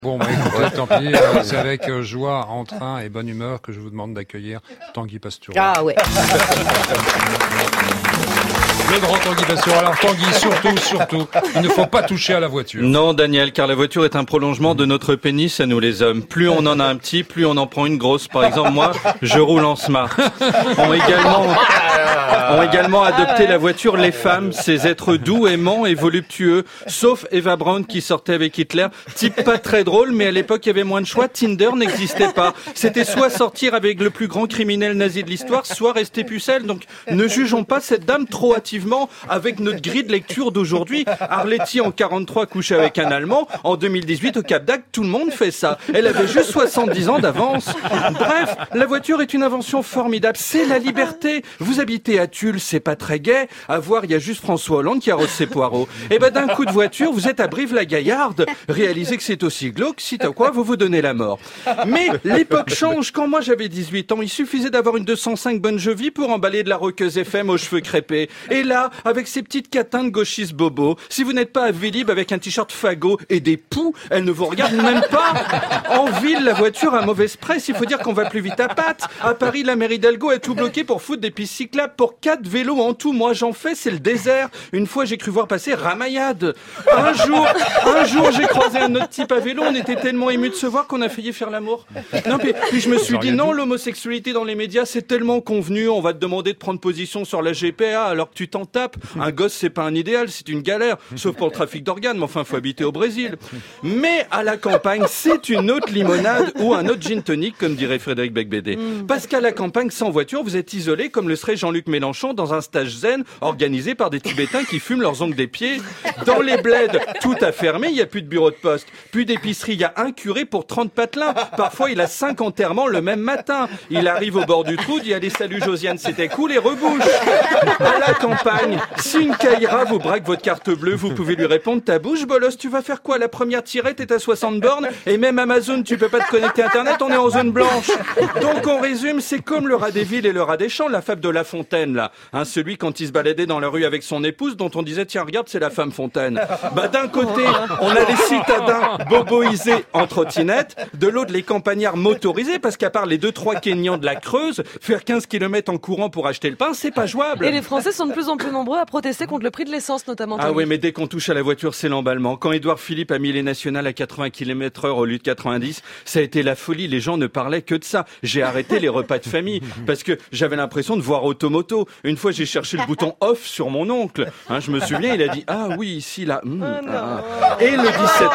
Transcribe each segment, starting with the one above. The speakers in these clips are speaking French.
Bon, écoutez, tant pis, c'est avec joie, entrain et bonne humeur que je vous demande d'accueillir Tanguy Pastureau. Ah ouais. Le grand Tanguy Pastureau. Alors Tanguy, surtout, il ne faut pas toucher à la voiture. Non, Daniel, car la voiture est un prolongement de notre pénis à nous les hommes. Plus on en a un petit, plus on en prend une grosse. Par exemple, moi, je roule en smart. Ont également adopté la voiture les femmes, ces êtres doux, aimants et voluptueux, sauf Eva Braun qui sortait avec Hitler. Type pas très drôle, mais à l'époque, il y avait moins de choix. Tinder n'existait pas. C'était soit sortir avec le plus grand criminel nazi de l'histoire, soit rester pucelle. Donc, ne jugeons pas cette dame trop hâtivement avec notre grille de lecture d'aujourd'hui. Arletty en 43 couchait avec un Allemand. En 2018, au Cap d'Agde, tout le monde fait ça. Elle avait juste 70 ans d'avance. Bref, la voiture est une invention formidable. C'est la liberté. Vous habitez à Tulle, c'est pas très gai. À voir, il y a juste François Hollande qui arrose ses poireaux. Et ben, d'un coup de voiture, vous êtes à Brive-la-Gaillarde. Réalisez que c'est aussi glauque, si t'as quoi, vous vous donnez la mort. Mais l'époque change. Quand moi j'avais 18 ans, il suffisait d'avoir une 205 Bonne Jovie pour emballer de la rockeuse FM aux cheveux crêpés. Et là, avec ces petites catins de gauchistes bobos, si vous n'êtes pas à Vélib avec un t-shirt fagot et des poux, elle ne vous regarde même pas. En ville, la voiture a mauvaise presse. Il faut dire qu'on va plus vite à pattes. À Paris, la mairie d'Hidalgo a tout bloqué pour foutre des pistes cyclables pour 4 vélos en tout. Moi, j'en fais, c'est le désert. Une fois, j'ai cru voir passer Ramayad. Un jour, j'ai croisé un autre type à vélo. On était tellement émus de se voir qu'on a failli faire l'amour. Non, puis je me suis dit, non, l'homosexualité dans les médias, c'est tellement convenu. On va te demander de prendre position sur la GPA alors que tu t'en tapes. Un gosse, c'est pas un idéal, c'est une galère. Sauf pour le trafic d'organes, mais enfin, faut habiter au Brésil. Mais à la campagne, c'est une autre limonade ou un autre gin tonic, comme dirait Frédéric Becbédé. Parce qu'à la campagne, sans voiture, vous êtes isolé comme le serait Jean-Luc Mélenchon dans un stage zen organisé par des Tibétains qui fument leurs ongles des pieds. Dans les bleds, tout a fermé, il n'y a plus de bureau de poste, plus d'épicerie, il y a un curé pour 30 patelins. Parfois, il a 5 enterrements le même matin. Il arrive au bord du trou, dit allez, salut Josiane, c'était cool, et rebouche. À la campagne, si une caïra vous braque votre carte bleue, vous pouvez lui répondre, ta bouche, bolos, tu vas faire quoi? La première tirette est à 60 bornes, et même Amazon, tu peux pas te connecter à Internet, on est en zone blanche. Donc, on résume, c'est comme le rat des villes et le rat des champs, la fable de La Fontaine, là. Hein, celui quand il se baladait dans la rue avec son épouse, dont on disait, tiens, regarde, c'est la femme Fontaine. Bah, d'un côté, on a les citadins boboisés en trottinette, de l'autre, les campagnards motorisés, parce qu'à part les 2-3 Kenyans de la Creuse, faire 15 km en courant pour acheter le pain, c'est pas jouable. Et les Français sont de plus en plus nombreux à protester contre le prix de l'essence, notamment. Ah oui, mais dès qu'on touche à la voiture, c'est l'emballement. Quand Édouard Philippe a mis les nationales à 80 km/h au lieu de 90, ça a été la folie. Les gens ne parlaient que de ça. J'ai arrêté les repas de famille parce que j'avais l'impression de voir Automoto. Une fois, j'ai cherché le bouton off sur mon oncle. Hein, je me souviens, il a dit ah oui, ici là. Et le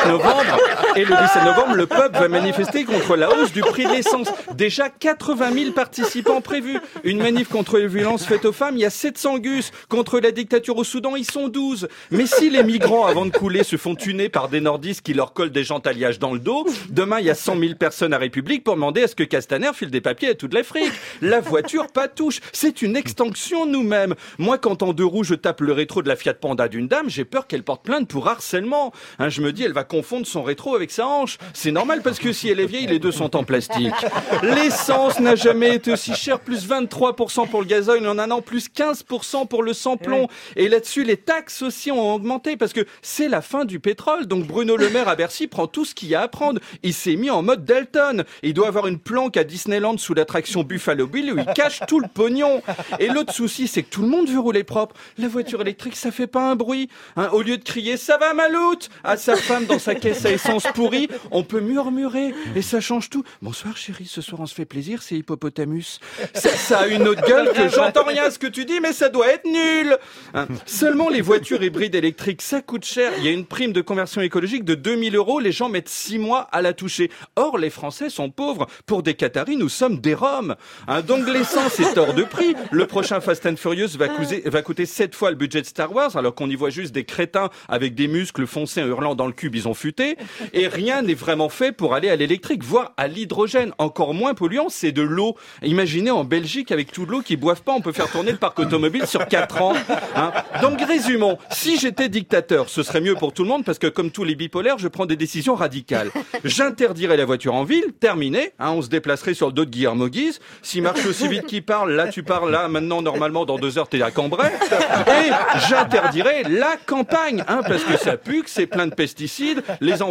17 novembre, le peuple va manifester contre la hausse du prix de l'essence. Déjà 80 000 participants prévus. Une manif contre les violences faites aux femmes, il y a 700 gus. Contre la dictature au Soudan, ils sont 12. Mais si les migrants, avant de couler, se font tuner par des nordistes qui leur collent des gentaliages dans le dos, demain, il y a 100 000 personnes à République pour demander à ce que Castaner file des papiers à toute l'Afrique. La voiture, pas touche. C'est une extinction nous-mêmes. Moi, quand en 2 roues, je tape le rétro de la Fiat Panda d'une dame, j'ai peur qu'elle porte plainte pour harcèlement. Hein, je me dis, elle va confondre son rétro avec sa hanche. C'est normal parce que si elle est vieille, les deux sont en plastique. L'essence n'a jamais été aussi chère, plus 23% pour le gasoil en un an, plus 15% pour le sans-plomb. Et là-dessus, les taxes aussi ont augmenté parce que c'est la fin du pétrole. Donc Bruno Le Maire à Bercy prend tout ce qu'il y a à prendre. Il s'est mis en mode Dalton. Il doit avoir une planque à Disneyland sous l'attraction Buffalo Bill où il cache tout le pognon. Et l'autre souci, c'est que tout le monde veut rouler propre. La voiture électrique, ça fait pas un bruit. Hein, au lieu de crier « ça va Maloute ?» à sa femme dans sa caisse à essence pourrie, on peut murmurer. Et ça change tout. « Bonsoir chérie, ce soir on se fait plaisir, c'est Hippopotamus. » Ça a une autre gueule que j'entends rien à ce que tu dis, mais ça doit être nul. Hein. Seulement les voitures hybrides électriques, ça coûte cher. Il y a une prime de conversion écologique de 2 000 €. Les gens mettent 6 mois à la toucher. Or, les Français sont pauvres. Pour des Qataris, nous sommes des Roms. Hein, donc l'essence est hors de prix. Le prochain Fast and Furious va coûter 7 fois le budget de Star Wars, alors qu'on y voit juste des crétins avec des muscles foncés en hurlant dans le cube, ils ont futé. Et rien n'est vraiment fait pour aller à l'électrique, voire à l'hydrogène. Encore moins polluant, c'est de l'eau. Imaginez en Belgique, avec toute l'eau qu'ils boivent pas, on peut faire tourner le parc automobile sur 4 ans. Hein. Donc résumons, si j'étais dictateur, ce serait mieux pour tout le monde parce que comme tous les bipolaires, je prends des décisions radicales. J'interdirais la voiture en ville, terminé, hein, on se déplacerait sur le dos de Guillermo Guise. S'il marche aussi vite qu'il parle, là tu parles, là maintenant normalement dans 2 heures t'es à Cambrai. Et j'interdirais la campagne, hein, parce que ça pue, que c'est plein de pesticides, les enfants ont un bras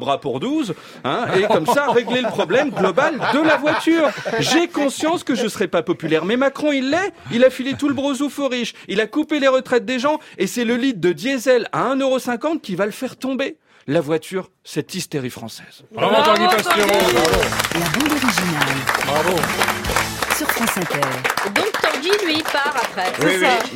bras pour 12, hein, et comme ça régler le problème global de la voiture. J'ai conscience que je serai pas populaire, mais Macron il l'est. Il a filé tout le brosouf aux riches, il a coupé les retraites des gens, et c'est le litre de diesel à 1,50 € qui va le faire tomber. La voiture, c'est hystérie française. Bravo Tanguy Pastureau. La bande originale. Bravo. Sur France Inter. Donc Tanguy, lui, part après. Oui, oui.